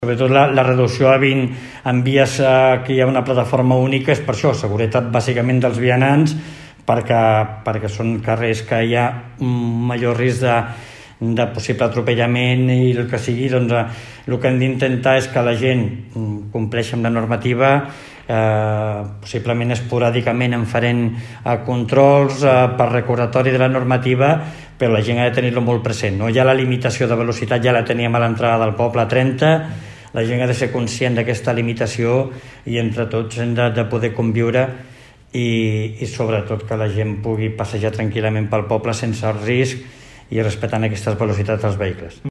Sobretot la reducció a 20 en vies que hi ha una plataforma única és per això, seguretat bàsicament dels vianants, perquè són carrers que hi ha un major risc de possible atropellament i el que sigui. Doncs el que hem d'intentar és que la gent compleixi amb la normativa, possiblement esporàdicament en farem controls per recordatori de la normativa, però la gent ha de tenir-lo molt present, no? Ja la limitació de velocitat ja la teníem a l'entrada del poble a 30, la gent ha de ser conscient d'aquesta limitació i entre tots hem de poder conviure i sobretot que la gent pugui passejar tranquil·lament pel poble sense risc i respectant aquestes velocitats dels vehicles.